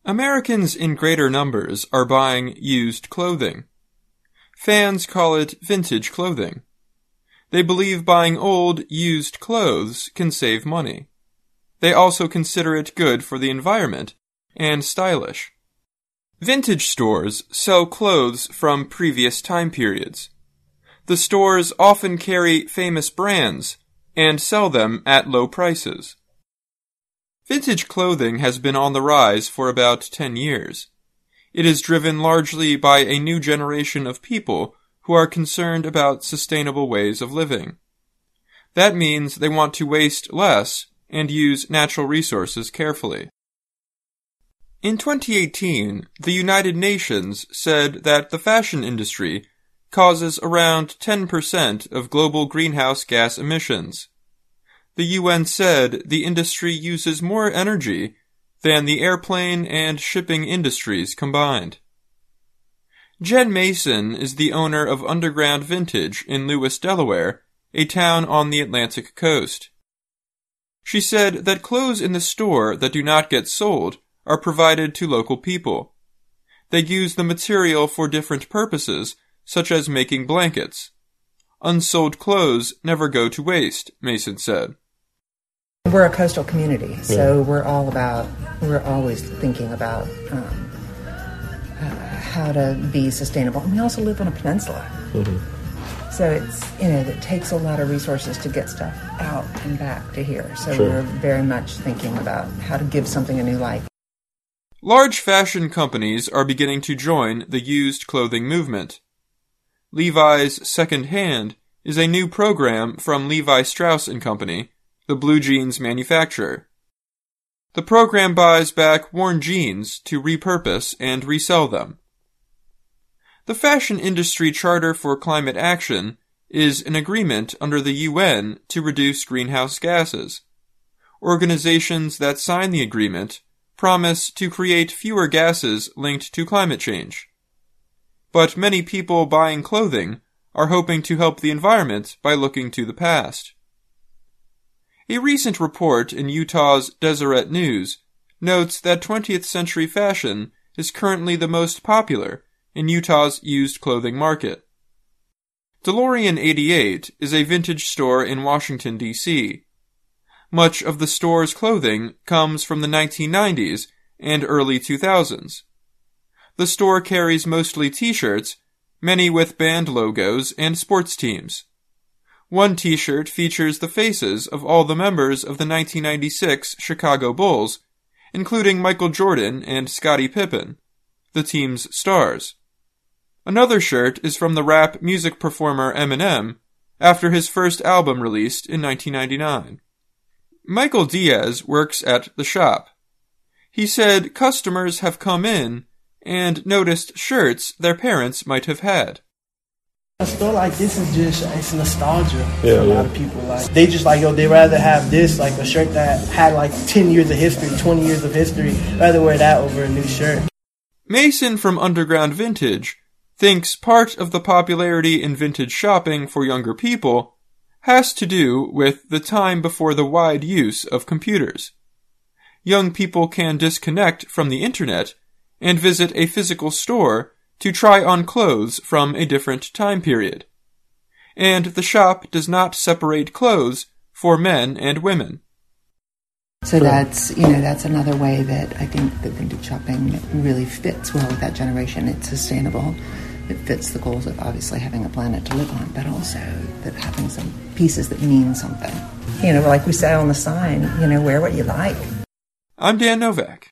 Americans in greater numbers are buying used clothing. Fans call it vintage clothing. They believe buying old, used clothes can save money. They also consider it good for the environment and stylish. Vintage stores sell clothes from previous time periods. The stores often carry famous brands and sell them at low prices. Vintage clothing has been on the rise for about 10 years. It is driven largely by a new generation of people who are concerned about sustainable ways of living. That means they want to waste less and use natural resources carefully. In 2018, the United Nations said that the fashion industry causes around 10% of global greenhouse gas emissions. The UN said the industry uses more energy than the airplane and shipping industries combined. Jen Mason is the owner of Underground Vintage in Lewis, Delaware, a town on the Atlantic coast. She said that clothes in the store that do not get sold are provided to local people. They use the material for different purposes, such as making blankets. Unsold clothes never go to waste, Mason said. We're a coastal community, so we're always thinking about how to be sustainable. And we also live on a peninsula. Mm-hmm. So it takes a lot of resources to get stuff out and back to here. So We're very much thinking about how to give something a new life. Large fashion companies are beginning to join the used clothing movement. Levi's Second Hand is a new program from Levi Strauss & Company, the blue jeans manufacturer. The program buys back worn jeans to repurpose and resell them. The Fashion Industry Charter for Climate Action is an agreement under the UN to reduce greenhouse gases. Organizations that sign the agreement promise to create fewer gases linked to climate change. But many people buying clothing are hoping to help the environment by looking to the past. A recent report in Utah's Deseret News notes that 20th century fashion is currently the most popular in Utah's used clothing market. DeLorean 88 is a vintage store in Washington, D.C. Much of the store's clothing comes from the 1990s and early 2000s. The store carries mostly t-shirts, many with band logos and sports teams. One t-shirt features the faces of all the members of the 1996 Chicago Bulls, including Michael Jordan and Scottie Pippen, the team's stars. Another shirt is from the rap music performer Eminem, after his first album released in 1999. Michael Diaz works at the shop. He said customers have come in and noticed shirts their parents might have had. I feel like this is it's nostalgia for a lot of people. They they rather have this, a shirt that had 10 years of history, 20 years of history, rather wear that over a new shirt. Mason from Underground Vintage thinks part of the popularity in vintage shopping for younger people has to do with the time before the wide use of computers. Young people can disconnect from the internet and visit a physical store to try on clothes from a different time period. And the shop does not separate clothes for men and women. So that's another way that I think that vintage shopping really fits well with that generation. It's sustainable. It fits the goals of obviously having a planet to live on, but also that having some pieces that mean something. Like we say on the sign, wear what you like. I'm Dan Novak.